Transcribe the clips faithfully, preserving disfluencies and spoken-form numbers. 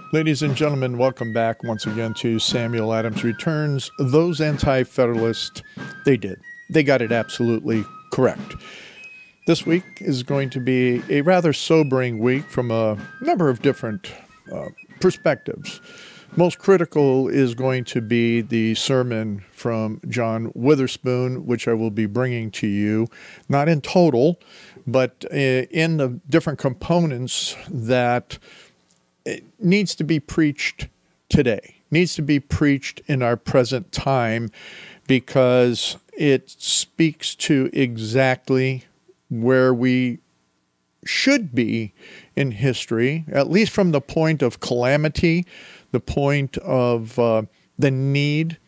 Ladies and gentlemen, welcome back once again to Samuel Adams Returns. Those anti-federalists, they did. They got it absolutely correct. This week is going to be a rather sobering week from a number of different uh, perspectives. Most critical is going to be the sermon from John Witherspoon, which I will be bringing to you, not in total, but in the different components that it needs to be preached today, needs to be preached in our present time, because it speaks to exactly where we should be in history, at least from the point of calamity, the point of uh, the need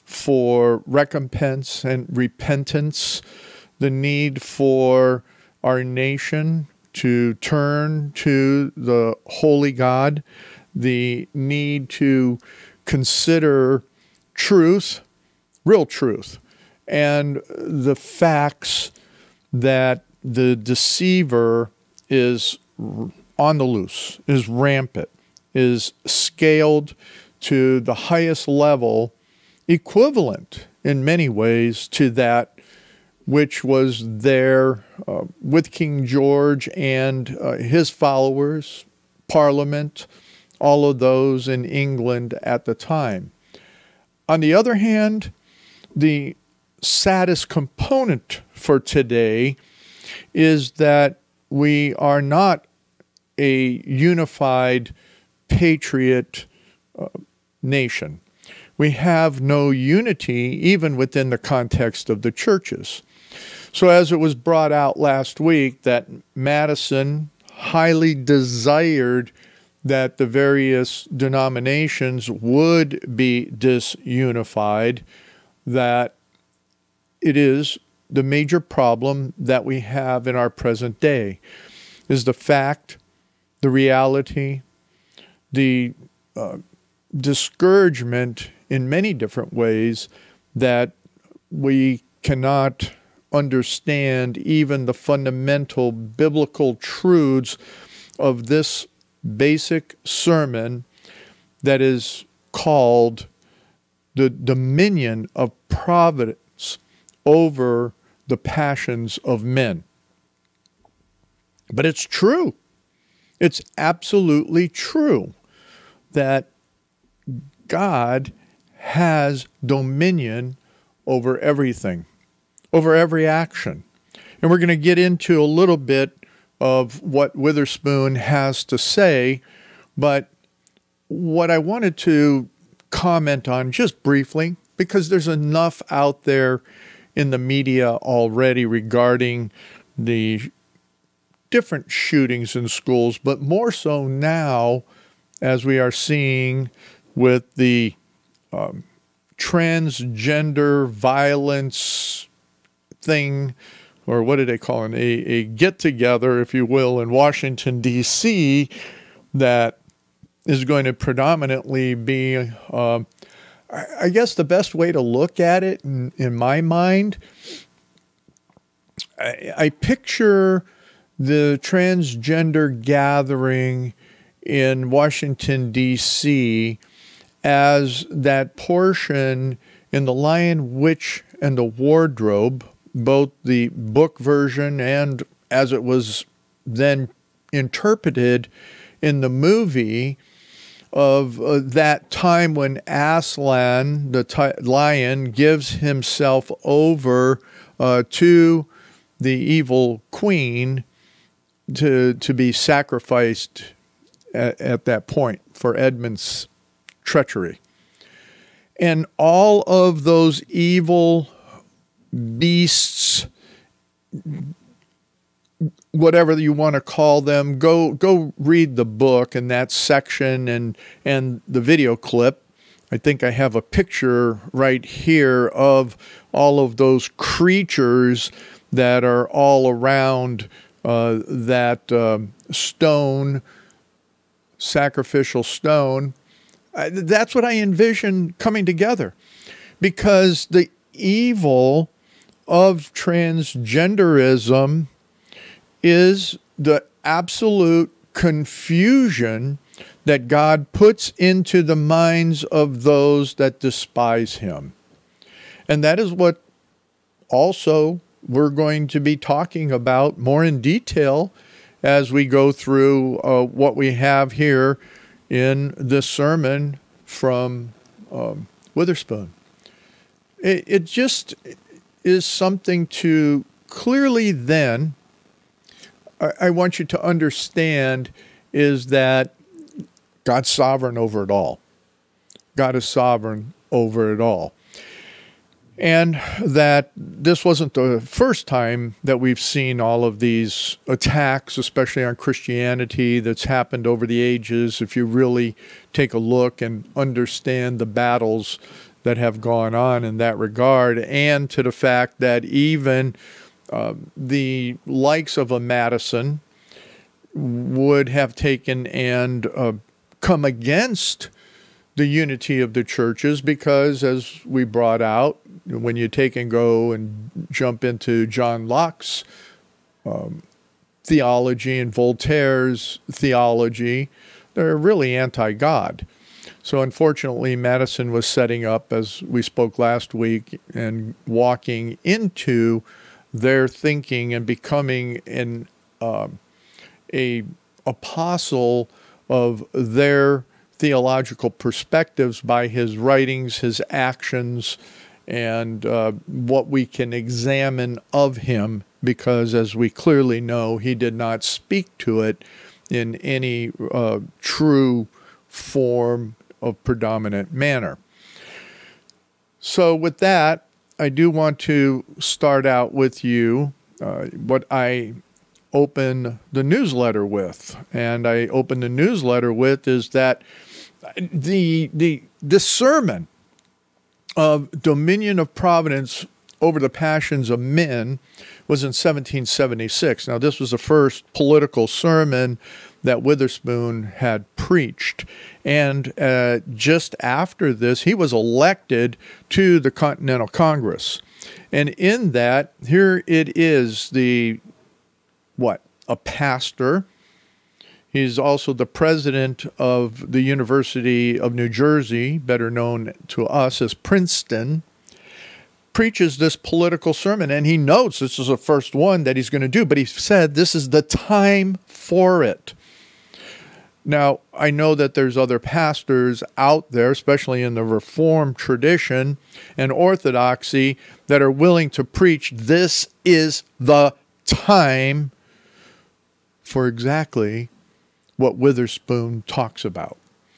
for recompense and repentance, the need for our nation to turn to the holy God, the need to consider truth, real truth, and the facts that the deceiver is on the loose, is rampant, is scaled to the highest level, equivalent in many ways to that which was there uh, with King George and uh, his followers, Parliament, all of those in England at the time. On the other hand, the saddest component for today is that we are not a unified patriot uh, nation. We have no unity even within the context of the churches. So as it was brought out last week that Madison highly desired that the various denominations would be disunified, that it is the major problem that we have in our present day, is the fact, the reality, the uh, discouragement in many different ways that we cannot understand even the fundamental biblical truths of this basic sermon that is called the dominion of providence over the passions of men. But it's true. It's absolutely true that God has dominion over everything, over every action. And we're going to get into a little bit of what Witherspoon has to say, but what I wanted to comment on just briefly, because there's enough out there in the media already regarding the different shootings in schools, but more so now as we are seeing with the um, transgender violence thing, or what did they call it, a, a get-together, if you will, in Washington, D C, that is going to predominantly be, uh, I, I guess the best way to look at it in, in my mind, I, I picture the transgender gathering in Washington, D C as that portion in The Lion, Witch, and the Wardrobe, both the book version and as it was then interpreted in the movie, of uh, that time when Aslan, the t- lion, gives himself over uh, to the evil queen to to be sacrificed at, at that point for Edmund's treachery. And all of those evil beasts, whatever you want to call them, go go read the book and that section and and the video clip. I think I have a picture right here of all of those creatures that are all around uh, that uh, stone, sacrificial stone. Uh, that's what I envision coming together, because the evil of transgenderism is the absolute confusion that God puts into the minds of those that despise him. And that is what also we're going to be talking about more in detail as we go through uh, what we have here in this sermon from um, Witherspoon. It, it just is something to clearly then, I, I want you to understand, is that God's sovereign over it all. God is sovereign over it all. And that this wasn't the first time that we've seen all of these attacks, especially on Christianity, that's happened over the ages. If you really take a look and understand the battles that have gone on in that regard, and to the fact that even uh, the likes of a Madison would have taken and uh, come against the unity of the churches, because, as we brought out, when you take and go and jump into John Locke's um, theology and Voltaire's theology, they're really anti-God. So unfortunately, Madison was setting up, as we spoke last week, and walking into their thinking and becoming an uh, a apostle of their theological perspectives by his writings, his actions, and uh, what we can examine of him, because as we clearly know, he did not speak to it in any uh, true form of predominant manner. So with that, I do want to start out with you uh, what I open the newsletter with. And I open the newsletter with is that the the the sermon of Dominion of Providence over the Passions of Men was in seventeen seventy-six. Now, this was the first political sermon that Witherspoon had preached. And uh, just after this, he was elected to the Continental Congress. And in that, here it is, the, what, a pastor. He's also the president of the University of New Jersey, better known to us as Princeton, preaches this political sermon. And he notes this is the first one that he's going to do, but he said this is the time for it. Now, I know that there's other pastors out there, especially in the Reformed tradition and Orthodoxy, that are willing to preach this is the time for exactly what Witherspoon talks about.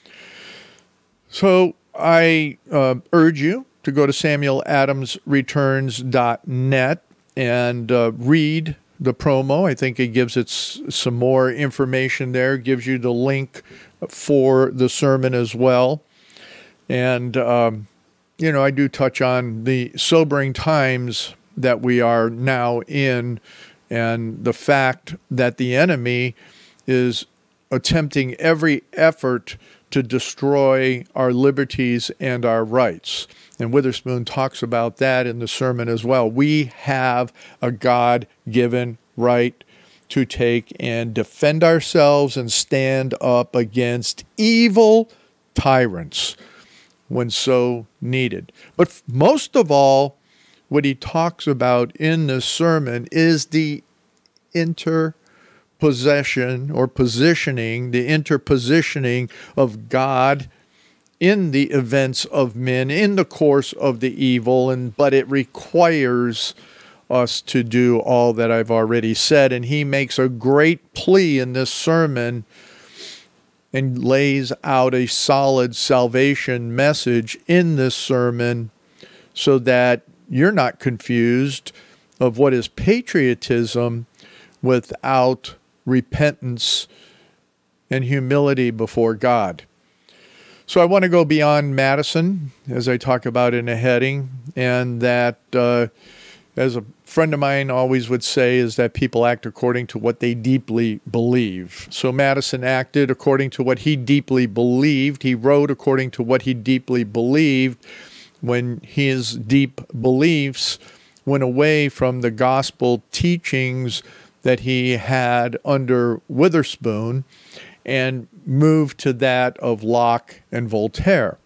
So I uh, urge you to go to samuel adams returns dot net and uh, read the promo. I think it gives it s- some more information there, gives you the link for the sermon as well. And, um, you know, I do touch on the sobering times that we are now in, and the fact that the enemy is attempting every effort to destroy our liberties and our rights. And Witherspoon talks about that in the sermon as well. We have a God-given right to take and defend ourselves and stand up against evil tyrants when so needed. But most of all, what he talks about in this sermon is the interpossession or positioning, the interpositioning of God in the events of men, in the course of the evil, and but it requires us to do all that I've already said. And he makes a great plea in this sermon and lays out a solid salvation message in this sermon so that you're not confused of what is patriotism without repentance and humility before God. So I want to go beyond Madison, as I talk about in a heading, and that, uh, as a friend of mine always would say, is that people act according to what they deeply believe. So Madison acted according to what he deeply believed. He wrote according to what he deeply believed when his deep beliefs went away from the gospel teachings that he had under Witherspoon. and move to that of Locke and Voltaire.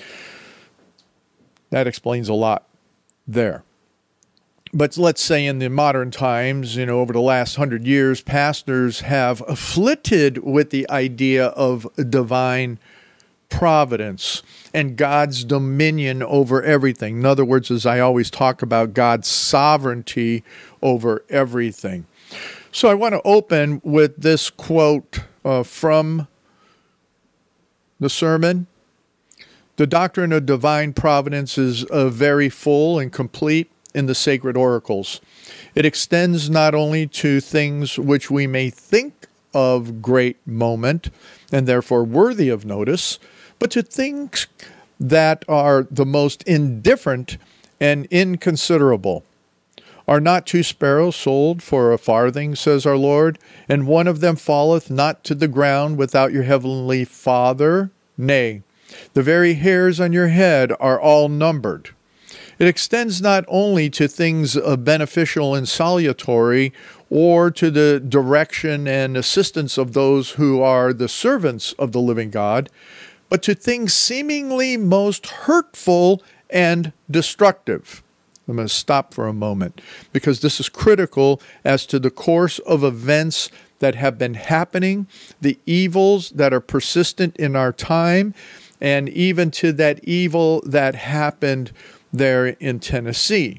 That explains a lot there. But let's say in the modern times, you know, over the last hundred years, pastors have afflicted with the idea of divine providence and God's dominion over everything. In other words, as I always talk about, God's sovereignty over everything. So I want to open with this quote uh, from the sermon. The doctrine of divine providence is uh, very full and complete in the sacred oracles. It extends not only to things which we may think of great moment and therefore worthy of notice, but to things that are the most indifferent and inconsiderable. Are not two sparrows sold for a farthing, says our Lord, and one of them falleth not to the ground without your heavenly Father? Nay, the very hairs on your head are all numbered. It extends not only to things beneficial and salutary, or to the direction and assistance of those who are the servants of the living God, but to things seemingly most hurtful and destructive. I'm going to stop for a moment because this is critical as to the course of events that have been happening, the evils that are persistent in our time, and even to that evil that happened there in Tennessee.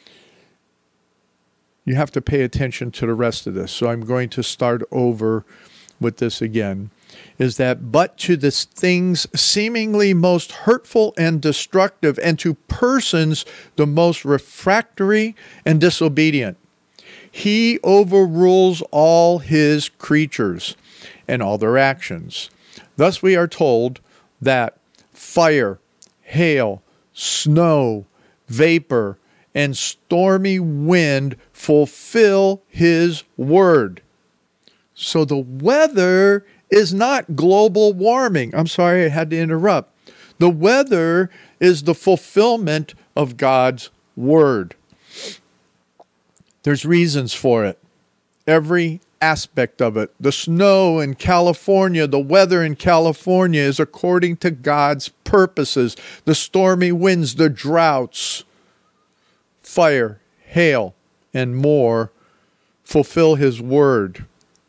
You have to pay attention to the rest of this. So I'm going to start over with this again. Is that but to the things seemingly most hurtful and destructive, and to persons the most refractory and disobedient, he overrules all his creatures and all their actions. Thus we are told that fire, hail, snow, vapor, and stormy wind fulfill his word. So the weather is not global warming. I'm sorry, I had to interrupt. The weather is the fulfillment of God's word. There's reasons for it. Every aspect of it. The snow in California, the weather in California is according to God's purposes. The stormy winds, the droughts, fire, hail, and more fulfill his word.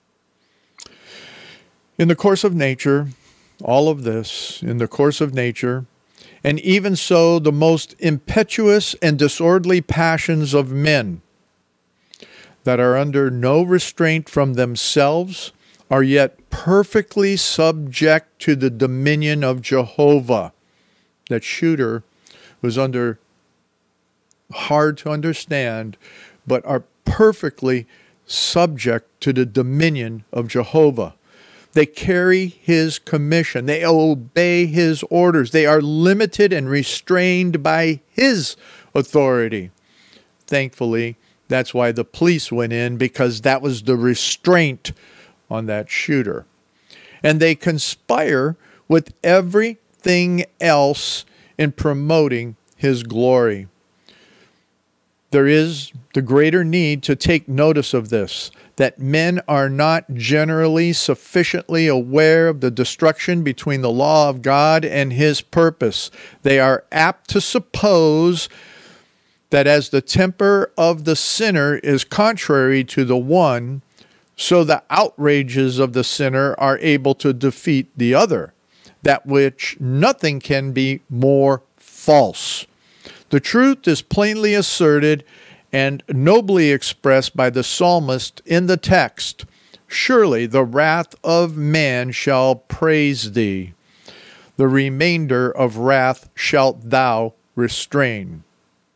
In the course of nature, all of this, in the course of nature, and even so the most impetuous and disorderly passions of men that are under no restraint from themselves are yet perfectly subject to the dominion of Jehovah. That shooter was under hard to understand, but are perfectly subject to the dominion of Jehovah. They carry his commission. They obey his orders. They are limited and restrained by his authority. Thankfully, that's why the police went in, because that was the restraint on that shooter. And they conspire with everything else in promoting his glory. There is the greater need to take notice of this, that men are not generally sufficiently aware of the destruction between the law of God and his purpose. They are apt to suppose that as the temper of the sinner is contrary to the one, so the outrages of the sinner are able to defeat the other, that which nothing can be more false. The truth is plainly asserted and nobly expressed by the psalmist in the text. Surely the wrath of man shall praise thee. The remainder of wrath shalt thou restrain.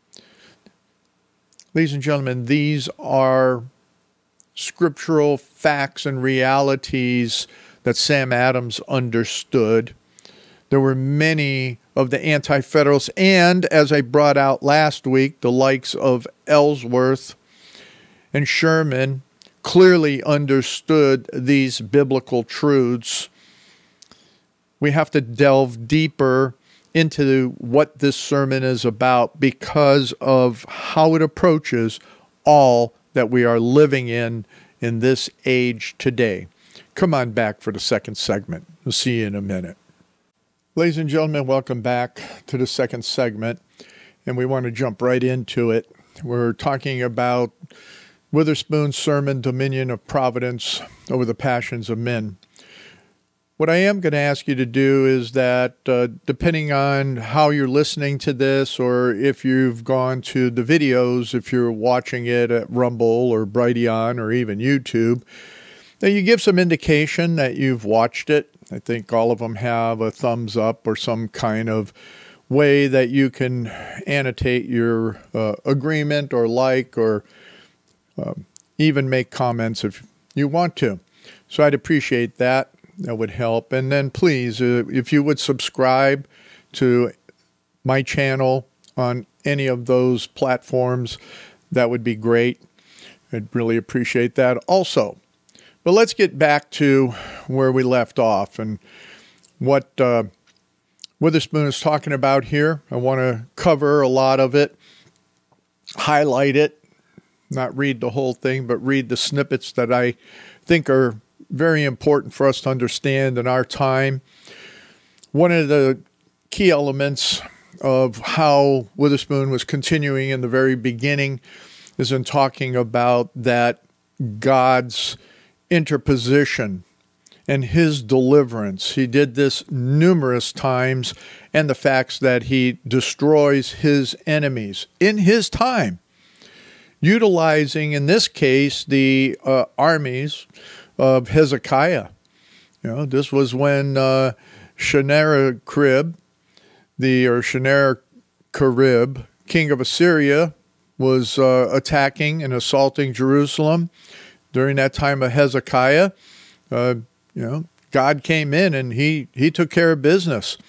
Ladies and gentlemen, these are scriptural facts and realities that Sam Adams understood. There were many of the Anti-Federalists, and as I brought out last week, the likes of Ellsworth and Sherman clearly understood these biblical truths. We have to delve deeper into what this sermon is about because of how it approaches all that we are living in in this age today. come on back for the second segment. We'll see you in a minute. Ladies and gentlemen, welcome back to the second segment, and we want to jump right into it. We're talking about Witherspoon's sermon, Dominion of Providence over the Passions of Men. What I am going to ask you to do is that, uh, depending on how you're listening to this, or if you've gone to the videos, if you're watching it at Rumble or Brighteon or even YouTube, that you give some indication that you've watched it. I think all of them have a thumbs up or some kind of way that you can annotate your uh, agreement or like, or uh, even make comments if you want to. So I'd appreciate that. That would help. And then please, uh, if you would subscribe to my channel on any of those platforms, that would be great. I'd really appreciate that also. But let's get back to where we left off and what uh, Witherspoon is talking about here. I want to cover a lot of it, highlight it, not read the whole thing, but read the snippets that I think are very important for us to understand in our time. One of the key elements of how Witherspoon was continuing in the very beginning is in talking about that God's interposition and his deliverance. He did this numerous times, and the facts that he destroys his enemies in his time, utilizing, in this case, the uh, armies of Hezekiah. You know, this was when uh, Sennacherib, the or Sennacherib, king of Assyria, was uh, attacking and assaulting Jerusalem. During that time of Hezekiah, uh, you know, God came in and he he took care of business.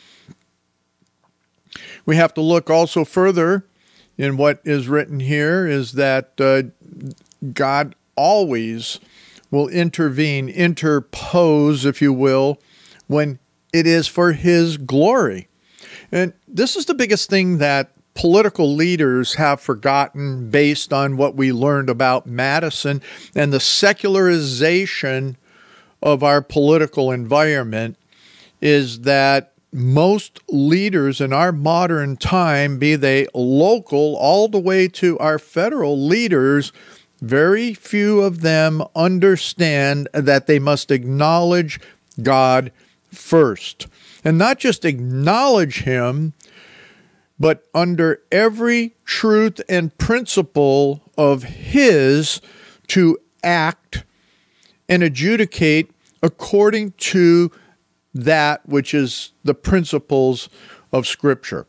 We have to look also further in what is written here is that uh, God always will intervene, interpose, if you will, when it is for his glory. And this is the biggest thing that political leaders have forgotten based on what we learned about Madison and the secularization of our political environment, is that most leaders in our modern time, be they local all the way to our federal leaders, very few of them understand that they must acknowledge God first. And not just acknowledge him, but under every truth and principle of his to act and adjudicate according to that which is the principles of Scripture.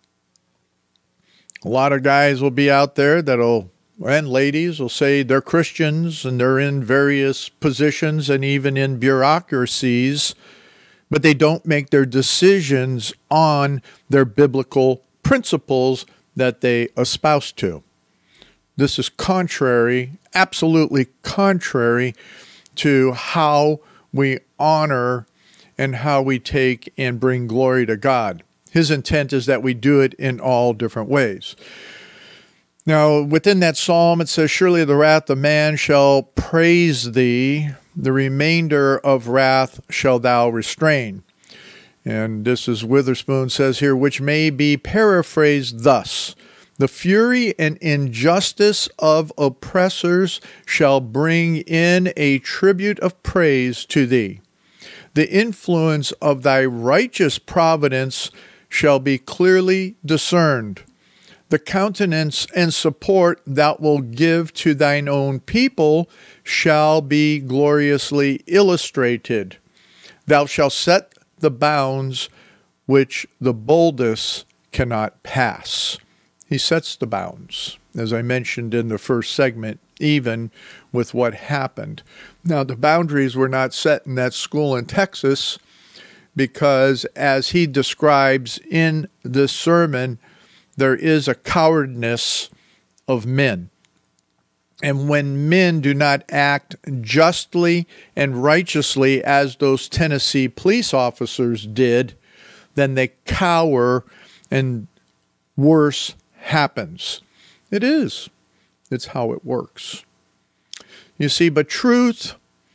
A lot of guys will be out there that'll and ladies will say they're Christians and they're in various positions and even in bureaucracies, but they don't make their decisions on their biblical principles that they espouse to. This is contrary, absolutely contrary to how we honor and how we take and bring glory to God. His intent is that we do it in all different ways. Now, within that psalm, it says, surely the wrath of man shall praise thee, the remainder of wrath shall thou restrain. And this is Witherspoon says here, which may be paraphrased thus: the fury and injustice of oppressors shall bring in a tribute of praise to thee. The influence of thy righteous providence shall be clearly discerned. The countenance and support thou wilt give to thine own people shall be gloriously illustrated. Thou shalt set the bounds which the boldest cannot pass. He sets the bounds, as I mentioned in the first segment, even with what happened. Now, the boundaries were not set in that school in Texas because, as he describes in this sermon, there is a cowardness of men. And when men do not act justly and righteously as those Tennessee police officers did, then they cower and worse happens. It is. It's how it works. You see, but truth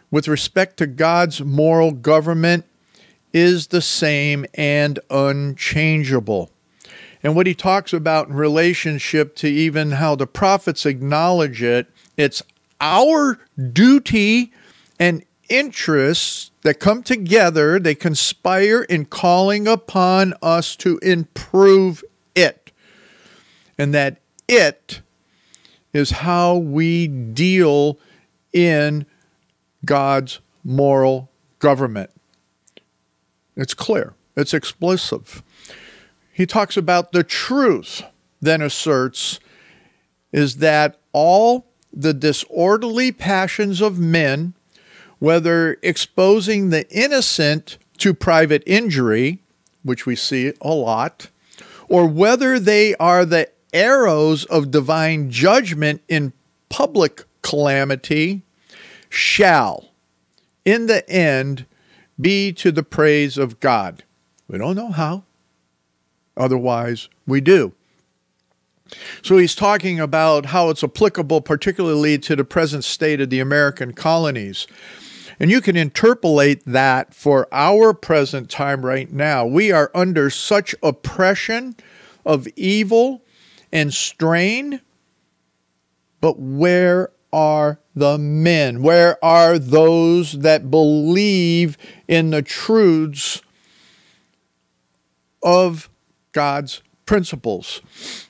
with respect to God's moral government is the same and unchangeable. And what he talks about in relationship to even how the prophets acknowledge it, it's our duty and interests that come together, they conspire in calling upon us to improve it. And that it is how we deal in God's moral government. It's clear. It's explicit. He talks about the truth, then asserts, is that all the disorderly passions of men, whether exposing the innocent to private injury, which we see a lot, or whether they are the arrows of divine judgment in public calamity, shall, in the end, be to the praise of God. We don't know how. Otherwise, we do. So he's talking about how it's applicable particularly to the present state of the American colonies. And you can interpolate that for our present time right now. We are under such oppression of evil and strain, but where are the men? Where are those that believe in the truths of God's principles?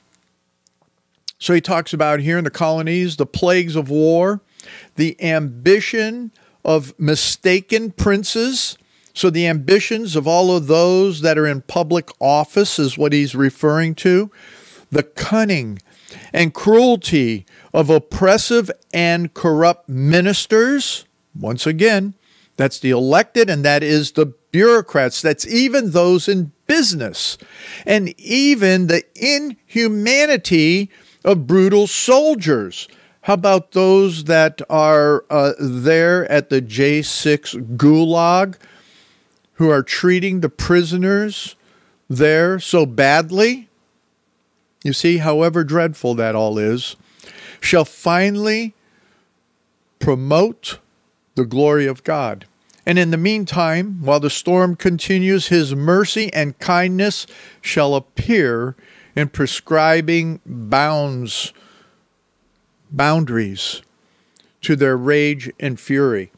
So he talks about here in the colonies, the plagues of war, the ambition of mistaken princes. So the ambitions of all of those that are in public office is what he's referring to. The cunning and cruelty of oppressive and corrupt ministers. Once again, that's the elected, and that is the bureaucrats. That's even those in business. And even the inhumanity of brutal soldiers. How about those that are uh, there at the J six Gulag, who are treating the prisoners there so badly? You see, however dreadful that all is, shall finally promote the glory of God. And in the meantime, while the storm continues, his mercy and kindness shall appear in prescribing bounds, boundaries to their rage and fury.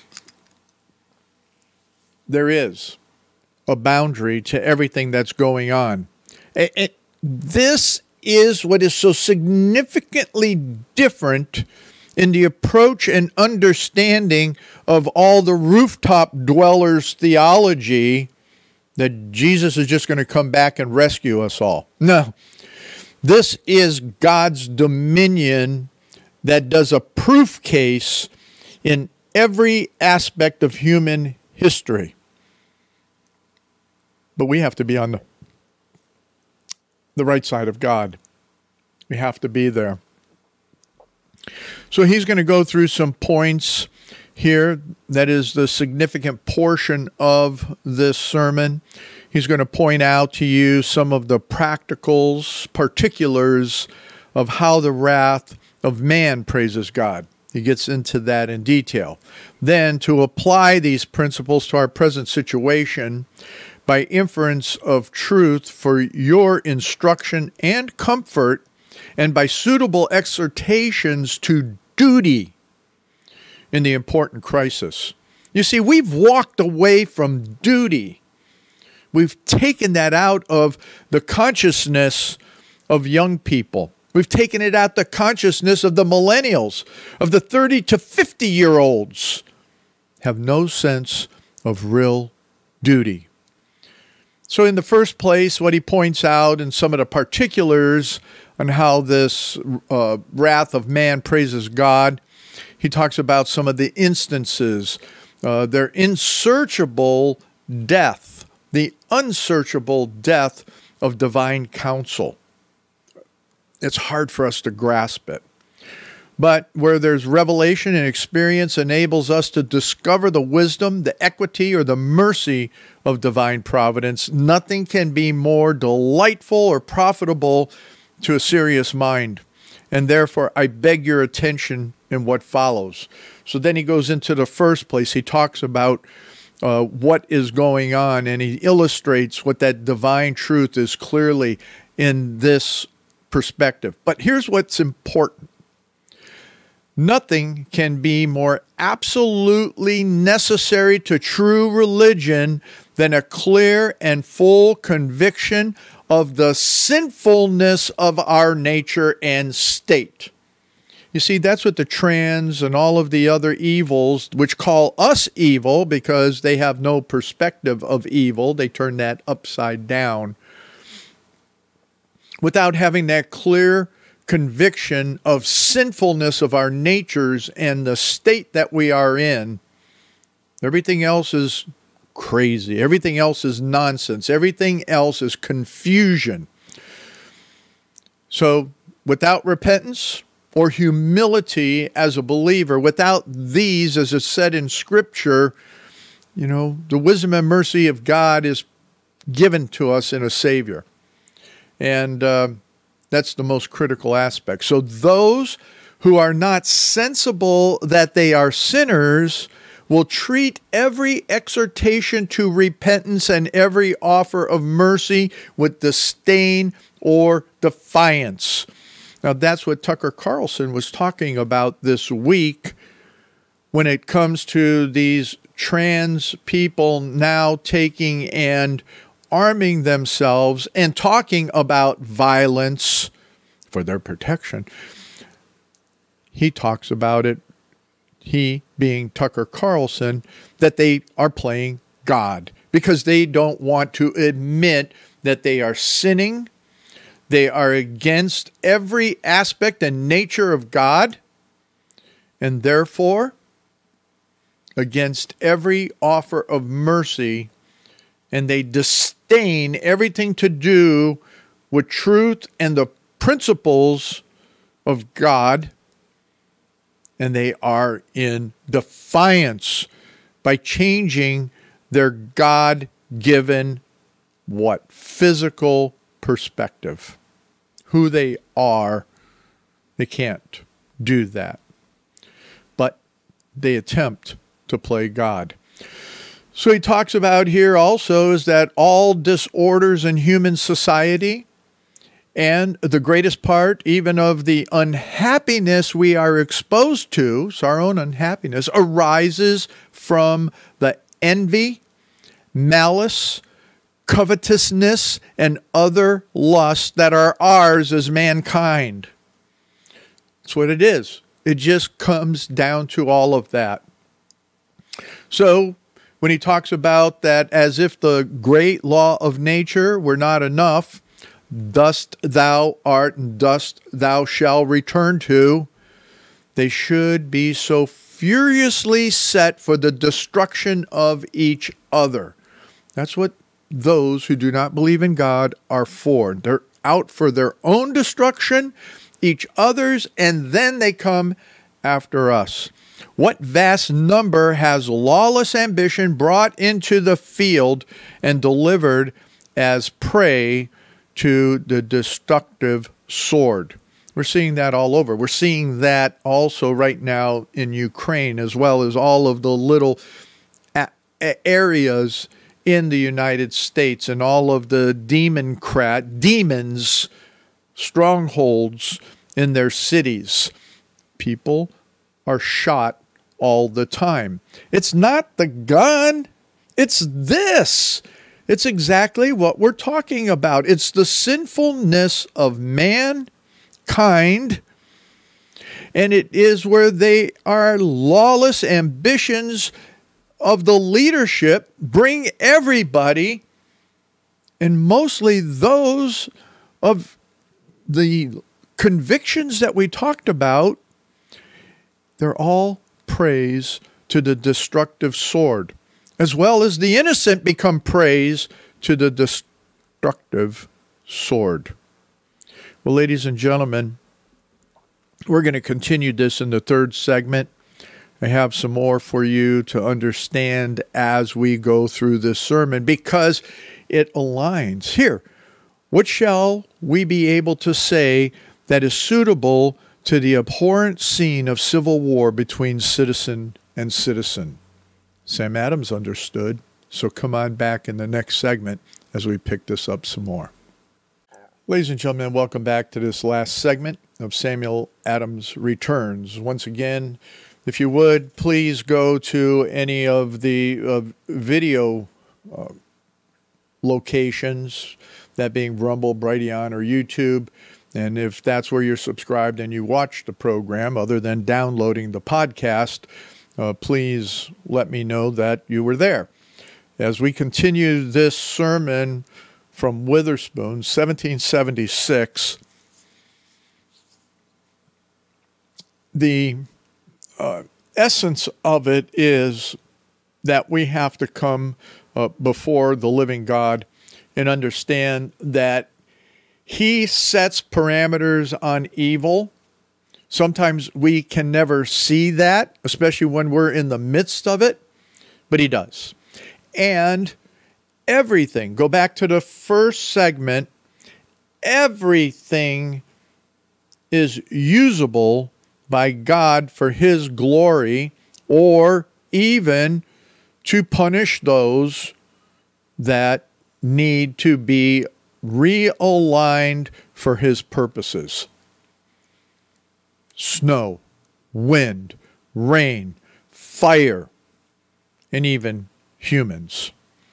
There is a boundary to everything that's going on. It, it, this is what is so significantly different in the approach and understanding of all the rooftop dwellers' theology that Jesus is just going to come back and rescue us all. No, this is God's dominion that does a proof case in every aspect of human history. But we have to be on the, the right side of God. We have to be there. So he's going to go through some points here. That is the significant portion of this sermon. He's going to point out to you some of the practicals, particulars of how the wrath of man praises God. He gets into that in detail. Then, to apply these principles to our present situation by inference of truth for your instruction and comfort, and by suitable exhortations to duty in the important crisis. You see, we've walked away from duty. We've taken that out of the consciousness of young people. We've taken it out the consciousness of the millennials, of the thirty to fifty-year-olds, have no sense of real duty. So in the first place, what he points out in some of the particulars on how this uh, wrath of man praises God, he talks about some of the instances, uh, their insearchable death, the unsearchable death of divine counsel. It's hard for us to grasp it. But where there's revelation and experience enables us to discover the wisdom, the equity, or the mercy of divine providence, nothing can be more delightful or profitable to a serious mind. And therefore, I beg your attention and what follows. So then he goes into the first place. He talks about uh, what is going on, and he illustrates what that divine truth is clearly in this perspective. But here's what's important. Nothing can be more absolutely necessary to true religion than a clear and full conviction of the sinfulness of our nature and state. You see, that's what the trans and all of the other evils, which call us evil because they have no perspective of evil, they turn that upside down. Without having that clear conviction of sinfulness of our natures and the state that we are in, everything else is crazy. Everything else is nonsense. Everything else is confusion. So without repentance or humility as a believer, without these, as it's said in Scripture, you know, the wisdom and mercy of God is given to us in a Savior. And uh, that's the most critical aspect. So those who are not sensible that they are sinners will treat every exhortation to repentance and every offer of mercy with disdain or defiance. Now, that's what Tucker Carlson was talking about this week when it comes to these trans people now taking and arming themselves and talking about violence for their protection. He talks about it, he being Tucker Carlson, that they are playing God because they don't want to admit that they are sinning. They are against every aspect and nature of God, and therefore against every offer of mercy, and they disdain everything to do with truth and the principles of God, and they are in defiance by changing their God-given, what, physical perspective. Who they are, they can't do that. But they attempt to play God. So he talks about here also is that all disorders in human society and the greatest part even of the unhappiness we are exposed to, so our own unhappiness, arises from the envy, malice, covetousness, and other lusts that are ours as mankind. That's what it is. It just comes down to all of that. So when he talks about that as if the great law of nature were not enough, dust thou art and dust thou shalt return to, they should be so furiously set for the destruction of each other. That's what those who do not believe in God are for. They're out for their own destruction, each other's, and then they come after us. What vast number has lawless ambition brought into the field and delivered as prey to the destructive sword? We're seeing that all over. We're seeing that also right now in Ukraine, as well as all of the little a- areas in the United States and all of the democrat demons, strongholds in their cities. People are shot all the time. It's not the gun. It's this. It's exactly what we're talking about. It's the sinfulness of mankind, and it is where they are lawless ambitions of the leadership bring everybody, and mostly those of the convictions that we talked about, they're all praise to the destructive sword, as well as the innocent become praise to the destructive sword. Well, ladies and gentlemen, we're going to continue this in the third segment. I have some more for you to understand as we go through this sermon because it aligns. Here, what shall we be able to say that is suitable to the abhorrent scene of civil war between citizen and citizen. Sam Adams understood, so come on back in the next segment as we pick this up some more. Ladies and gentlemen, welcome back to this last segment of Samuel Adams Returns. Once again, if you would, please go to any of the uh, video uh, locations, that being Rumble, Brighteon, or YouTube. And if that's where you're subscribed and you watch the program, other than downloading the podcast, uh, please let me know that you were there. As we continue this sermon from Witherspoon, seventeen seventy-six, the uh, essence of it is that we have to come uh, before the living God and understand that He sets parameters on evil. Sometimes we can never see that, especially when we're in the midst of it, but He does. And everything, go back to the first segment, everything is usable by God for His glory, or even to punish those that need to be realigned for His purposes. Snow, wind, rain, fire, and even humans.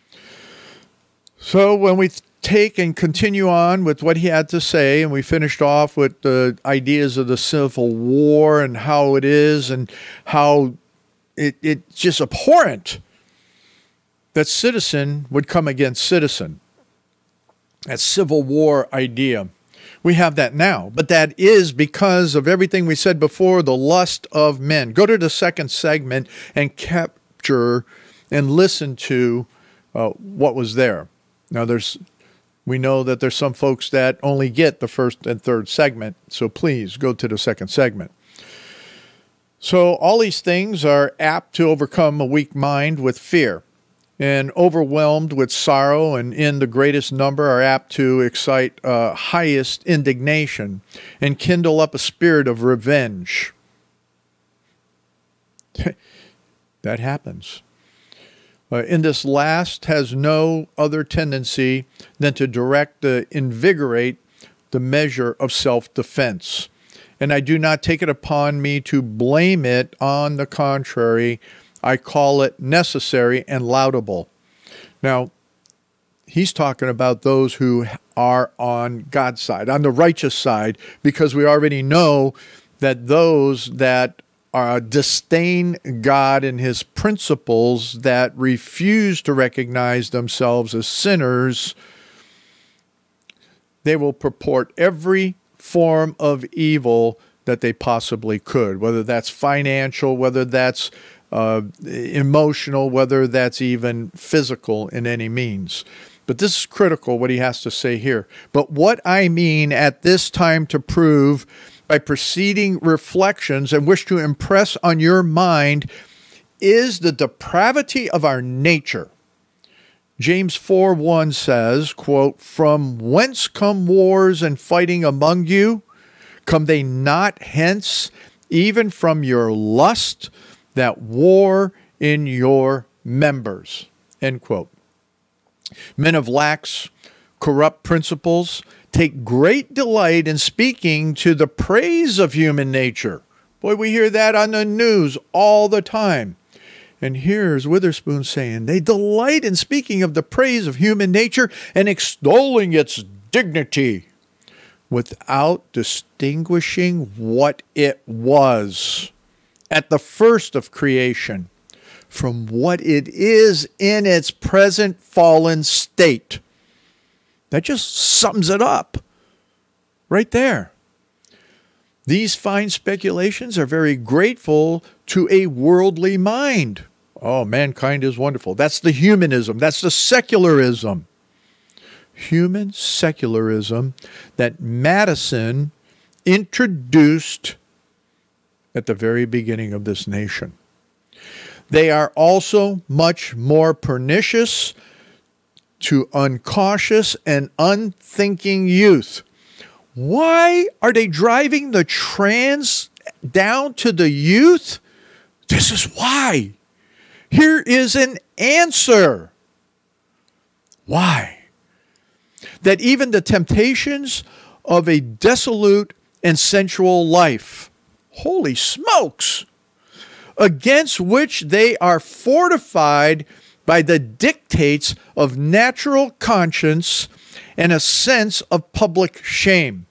So when we take and continue on with what he had to say, and we finished off with the ideas of the Civil War and how it is and how it, it's just abhorrent that citizen would come against citizen. That Civil War idea. We have that now, but that is because of everything we said before, the lust of men. Go to the second segment and capture and listen to uh, what was there. Now, there's, we know that there's some folks that only get the first and third segment, so please go to the second segment. So all these things are apt to overcome a weak mind with fear, and overwhelmed with sorrow and in the greatest number are apt to excite uh, highest indignation and kindle up a spirit of revenge. That happens. Uh, in this last has no other tendency than to direct, uh, invigorate the measure of self-defense. And I do not take it upon me to blame it. On the contrary, I call it necessary and laudable. Now, he's talking about those who are on God's side, on the righteous side, because we already know that those that Uh, disdain God and His principles, that refuse to recognize themselves as sinners, they will purport every form of evil that they possibly could, whether that's financial, whether that's uh, emotional, whether that's even physical in any means. But this is critical, what he has to say here. But what I mean at this time to prove by preceding reflections and wish to impress on your mind is the depravity of our nature. James four one says, quote, "From whence come wars and fighting among you? Come they not hence, even from your lust that war in your members?" End quote. Men of lax, corrupt principles take great delight in speaking to the praise of human nature. Boy, we hear that on the news all the time. And here's Witherspoon saying, they delight in speaking of the praise of human nature and extolling its dignity without distinguishing what it was at the first of creation from what it is in its present fallen state. That just sums it up right there. These fine speculations are very grateful to a worldly mind. Oh, mankind is wonderful. That's the humanism. That's the secularism. Human secularism that Madison introduced at the very beginning of this nation. They are also much more pernicious to uncautious and unthinking youth. Why are they driving the trans down to the youth? This is why. Here is an answer. Why? That even the temptations of a dissolute and sensual life, holy smokes, against which they are fortified by the dictates of natural conscience and a sense of public shame.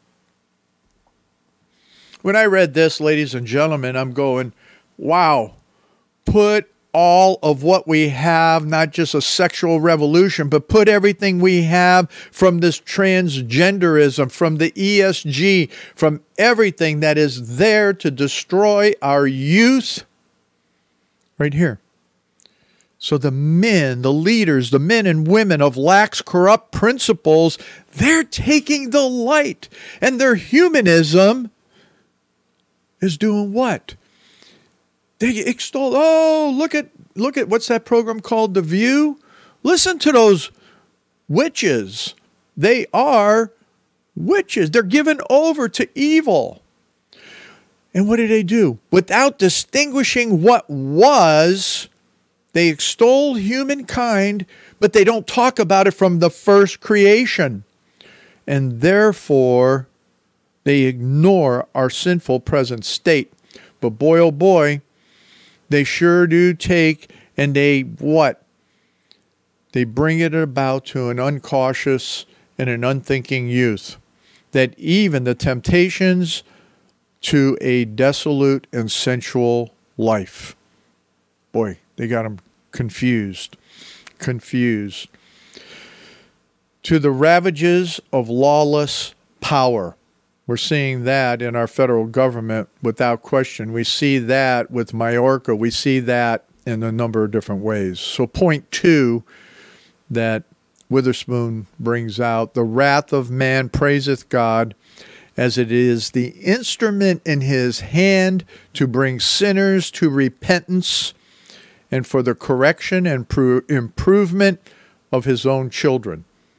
When I read this, ladies and gentlemen, I'm going, wow, put all of what we have, not just a sexual revolution, but put everything we have from this transgenderism, from the E S G, from everything that is there to destroy our youth, right here. So the men, the leaders, the men and women of lax, corrupt principles, they're taking the light. And their humanism is doing what? They extol, oh, look at, look at, what's that program called? The View? Listen to those witches. They are witches. They're given over to evil. And what do they do? Without distinguishing what was, they extol humankind, but they don't talk about it from the first creation. And therefore, they ignore our sinful present state. But boy, oh boy, they sure do take and they what? They bring it about to an uncautious and an unthinking youth, that even the temptations to a dissolute and sensual life. Boy, they got them confused, confused. To the ravages of lawless power. We're seeing that in our federal government without question. We see that with Mayorkas. We see that in a number of different ways. So point two that Witherspoon brings out, the wrath of man praiseth God, as it is the instrument in his hand to bring sinners to repentance and for the correction and pro- improvement of his own children.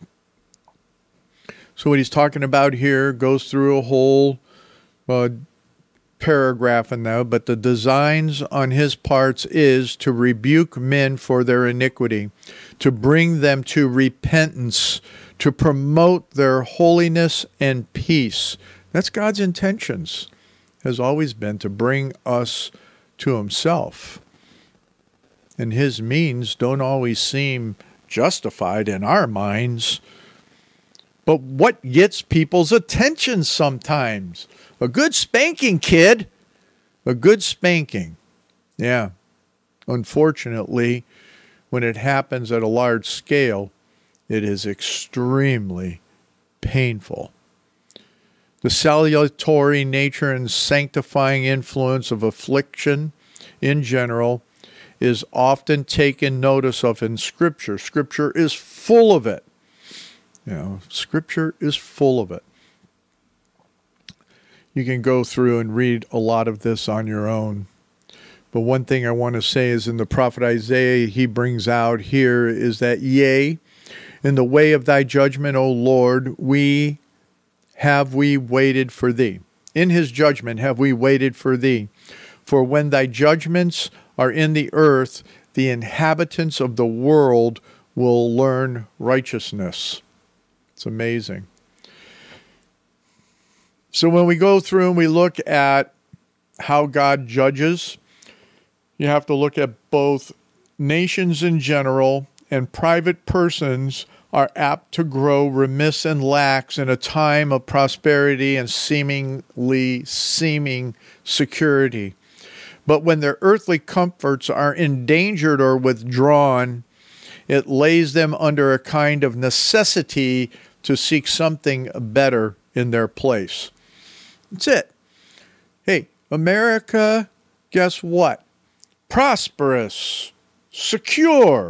So what he's talking about here goes through a whole uh, paragraph in there, but the designs on his parts is to rebuke men for their iniquity, to bring them to repentance, to promote their holiness and peace. That's God's intentions, has always been to bring us to himself. And his means don't always seem justified in our minds. But what gets people's attention sometimes? A good spanking, kid. A good spanking. Yeah. Unfortunately, when it happens at a large scale, it is extremely painful. The salutary nature and sanctifying influence of affliction in general is often taken notice of in Scripture. Scripture is full of it. You know, Scripture is full of it. You can go through and read a lot of this on your own. But one thing I want to say is in the prophet Isaiah, he brings out here is that, yea, in the way of thy judgment, O Lord, we have we waited for thee. In his judgment have we waited for thee. For when thy judgments are in the earth, the inhabitants of the world will learn righteousness. It's amazing. So when we go through and we look at how God judges, you have to look at both nations in general and private persons are apt to grow remiss and lax in a time of prosperity and seemingly seeming security. But when their earthly comforts are endangered or withdrawn, it lays them under a kind of necessity to seek something better in their place. That's it. Hey, America, guess what? Prosperous, secure.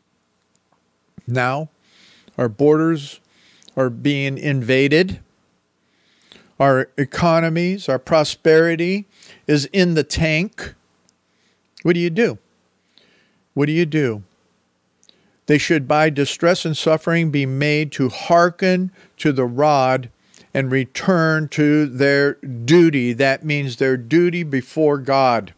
Now, our borders are being invaded. Our economies, our prosperity is in the tank. What do you do? What do you do? They should by distress and suffering be made to hearken to the rod and return to their duty. That means their duty before God.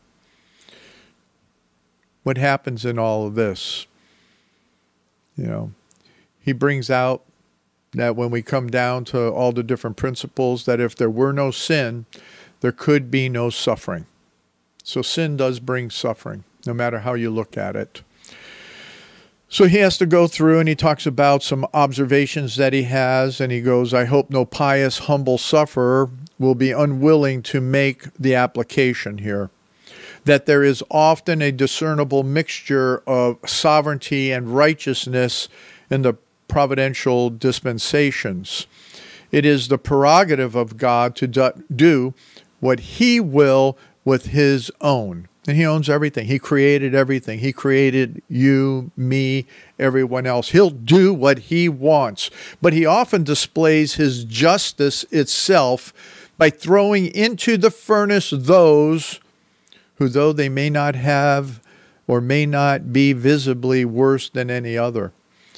What happens in all of this? You know, he brings out that when we come down to all the different principles, that if there were no sin, there could be no suffering. So sin does bring suffering, no matter how you look at it. So he has to go through, and he talks about some observations that he has, and he goes, I hope no pious, humble sufferer will be unwilling to make the application here, that there is often a discernible mixture of sovereignty and righteousness in the providential dispensations. It is the prerogative of God to do what he will with his own. And he owns everything. He created everything. He created you, me, everyone else. He'll do what he wants. But he often displays his justice itself by throwing into the furnace those who, though they may not have or may not be visibly worse than any other,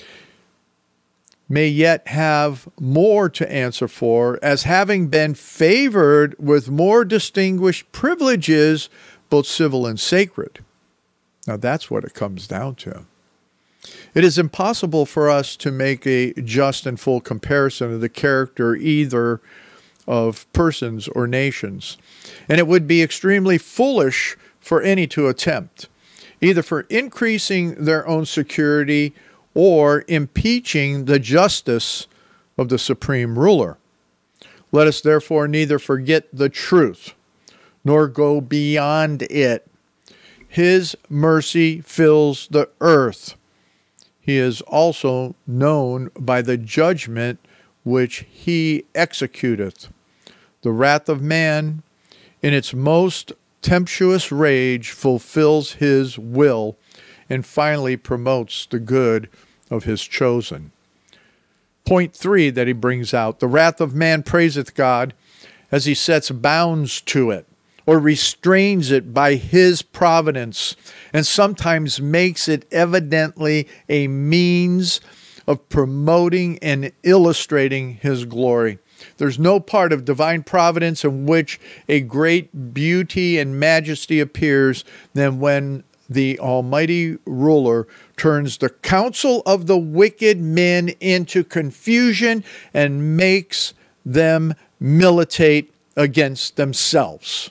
may yet have more to answer for, as having been favored with more distinguished privileges, both civil and sacred. Now that's what it comes down to. It is impossible for us to make a just and full comparison of the character either of persons or nations, and it would be extremely foolish for any to attempt, either for increasing their own security or impeaching the justice of the supreme ruler. Let us therefore neither forget the truth, nor go beyond it. His mercy fills the earth. He is also known by the judgment which he executeth. The wrath of man, in its most tempestuous rage, fulfills his will, and finally promotes the good of his chosen. Point three that he brings out, the wrath of man praiseth God as he sets bounds to it, or restrains it by his providence, and sometimes makes it evidently a means of promoting and illustrating his glory. There's no part of divine providence in which a great beauty and majesty appears than when the almighty ruler turns the counsel of the wicked men into confusion and makes them militate against themselves.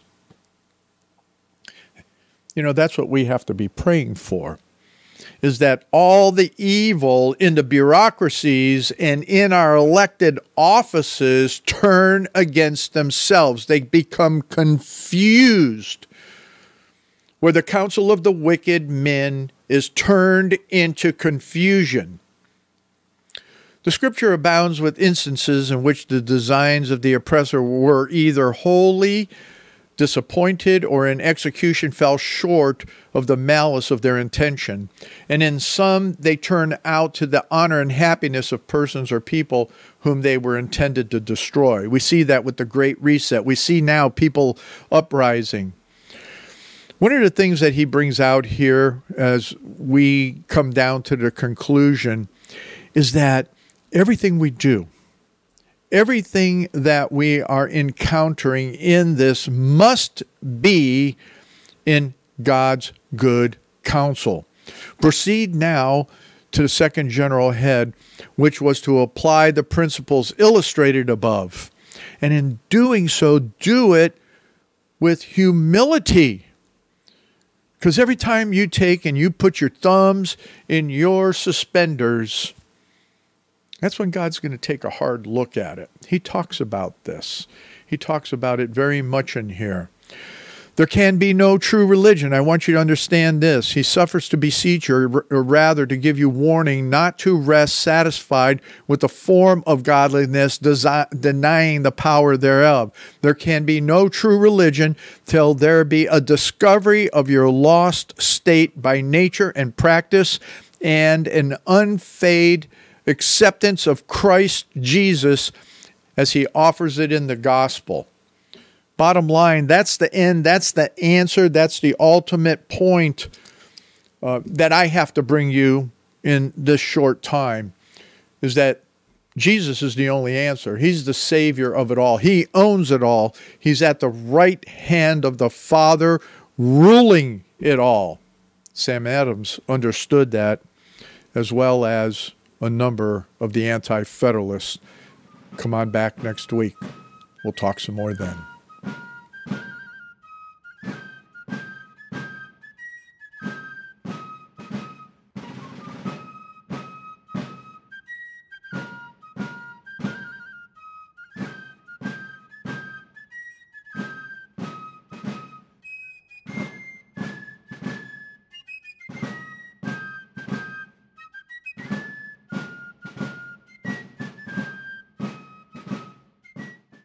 You know, that's what we have to be praying for, is that all the evil in the bureaucracies and in our elected offices turn against themselves. They become confused, where the counsel of the wicked men is turned into confusion. The scripture abounds with instances in which the designs of the oppressor were either wholly disappointed or in execution fell short of the malice of their intention. And in some, they turn out to the honor and happiness of persons or people whom they were intended to destroy. We see that with the Great Reset. We see now people uprising. One of the things that he brings out here as we come down to the conclusion is that everything we do, everything that we are encountering in this must be in God's good counsel. Proceed now to the second general head, which was to apply the principles illustrated above. And in doing so, do it with humility. Because every time you take and you put your thumbs in your suspenders, that's when God's going to take a hard look at it. He talks about this. He talks about it very much in here. There can be no true religion. I want you to understand this. He suffers to beseech you, or rather to give you warning, not to rest satisfied with the form of godliness, desi- denying the power thereof. There can be no true religion till there be a discovery of your lost state by nature and practice, and an unfeigned acceptance of Christ Jesus as he offers it in the gospel. Bottom line, that's the end, that's the answer, that's the ultimate point uh, that I have to bring you in this short time, is that Jesus is the only answer. He's the Savior of it all. He owns it all. He's at the right hand of the Father, ruling it all. Sam Adams understood that, as well as a number of the Anti-Federalists. Come on back next week. We'll talk some more then.